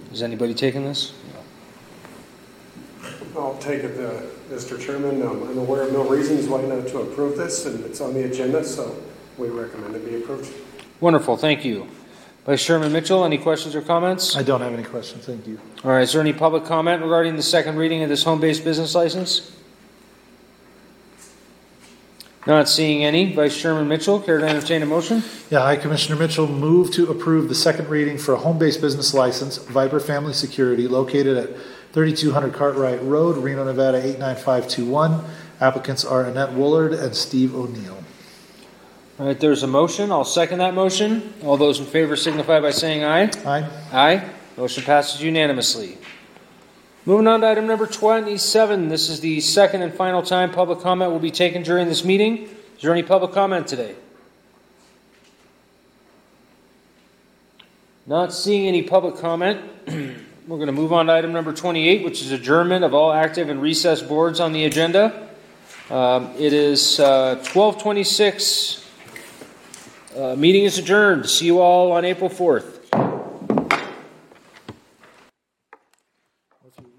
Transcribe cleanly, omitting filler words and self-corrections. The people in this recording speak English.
Is anybody taking this? I'll take it, Mr. Chairman. I'm aware of no reasons why not to approve this, and it's on the agenda, so we recommend it be approved. Wonderful, thank you. Vice Chairman Mitchell, any questions or comments? I don't have any questions, thank you. All right, is there any public comment regarding the second reading of this home-based business license? Not seeing any. Vice Chairman Mitchell, care to entertain a motion? Yeah, I, Commissioner Mitchell, move to approve the second reading for a home-based business license, Viper Family Security, located at 3200 Cartwright Road, Reno, Nevada 89521. Applicants are Annette Woolard and Steve O'Neill. All right, there's a motion. I'll second that motion. All those in favor signify by saying aye. Aye. Aye. Motion passes unanimously. Moving on to item number 27. This is the second and final time public comment will be taken during this meeting. Is there any public comment today? Not seeing any public comment. We're going to move on to item number 28, which is adjournment of all active and recessed boards on the agenda. It is 12:26. Meeting is adjourned. See you all on April 4th.